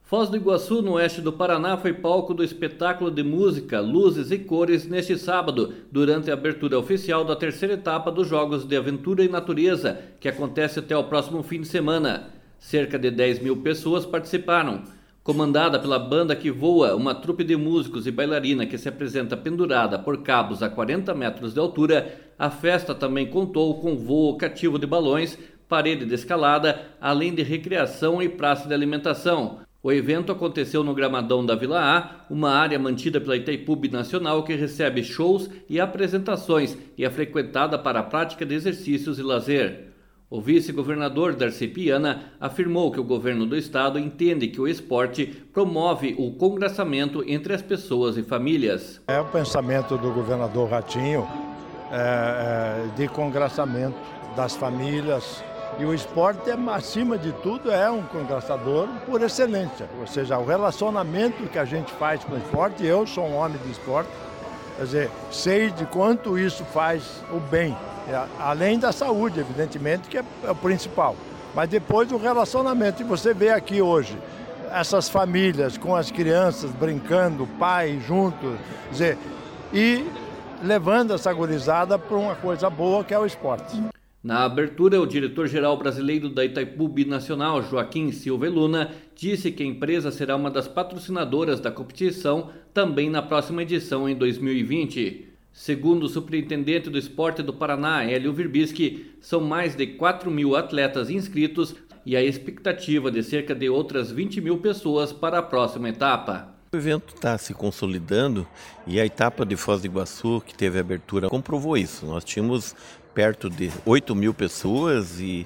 Foz do Iguaçu, no oeste do Paraná, foi palco do espetáculo de música, luzes e cores neste sábado, durante a abertura oficial da terceira etapa dos Jogos de Aventura e Natureza, que acontece até o próximo fim de semana. Cerca de 10 mil pessoas participaram. Comandada pela Banda que Voa, uma trupe de músicos e bailarina que se apresenta pendurada por cabos a 40 metros de altura, a festa também contou com voo cativo de balões, parede de escalada, além de recreação e praça de alimentação. O evento aconteceu no gramadão da Vila A, uma área mantida pela Itaipu Binacional que recebe shows e apresentações e é frequentada para a prática de exercícios e lazer. O vice-governador Darcy Piana afirmou que o governo do estado entende que o esporte promove o congraçamento entre as pessoas e famílias. É o pensamento do governador Ratinho de congraçamento das famílias. E o esporte, acima de tudo, é um congraçador por excelência. Ou seja, o relacionamento que a gente faz com o esporte, eu sou um homem de esporte, quer dizer, sei de quanto isso faz o bem. Além da saúde, evidentemente, que é o principal. Mas depois o relacionamento. E você vê aqui hoje, essas famílias com as crianças brincando, pai junto, quer dizer, e levando essa gurizada para uma coisa boa que é o esporte. Na abertura, o diretor-geral brasileiro da Itaipu Binacional, Joaquim Silva Luna, disse que a empresa será uma das patrocinadoras da competição também na próxima edição em 2020. Segundo o superintendente do esporte do Paraná, Hélio Virbisky, são mais de 4 mil atletas inscritos e a expectativa de cerca de outras 20 mil pessoas para a próxima etapa. O evento está se consolidando e a etapa de Foz do Iguaçu, que teve abertura, comprovou isso. Nós tínhamos perto de 8 mil pessoas e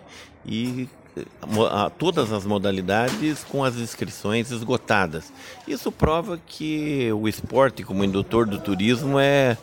todas as modalidades com as inscrições esgotadas. Isso prova que o esporte como indutor do turismo é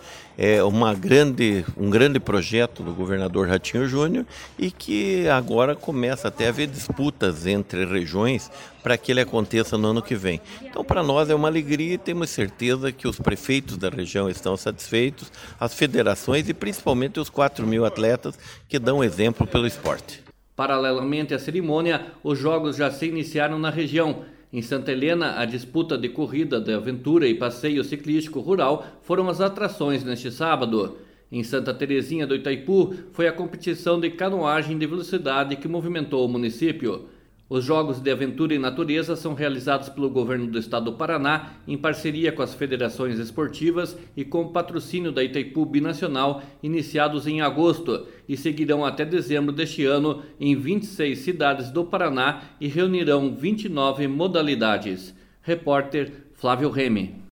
um grande projeto do governador Ratinho Júnior e que agora começa até a haver disputas entre regiões para que ele aconteça no ano que vem. Então, para nós é uma alegria e temos certeza que os prefeitos da região estão satisfeitos, as federações e principalmente os 4 mil atletas que dão exemplo pelo esporte. Paralelamente à cerimônia, os jogos já se iniciaram na região. Em Santa Helena, a disputa de corrida de aventura e passeio ciclístico rural foram as atrações neste sábado. Em Santa Terezinha do Itaipu, foi a competição de canoagem de velocidade que movimentou o município. Os Jogos de Aventura e Natureza são realizados pelo governo do estado do Paraná em parceria com as federações esportivas e com o patrocínio da Itaipu Binacional, iniciados em agosto e seguirão até dezembro deste ano em 26 cidades do Paraná e reunirão 29 modalidades. Repórter Flávio Remy.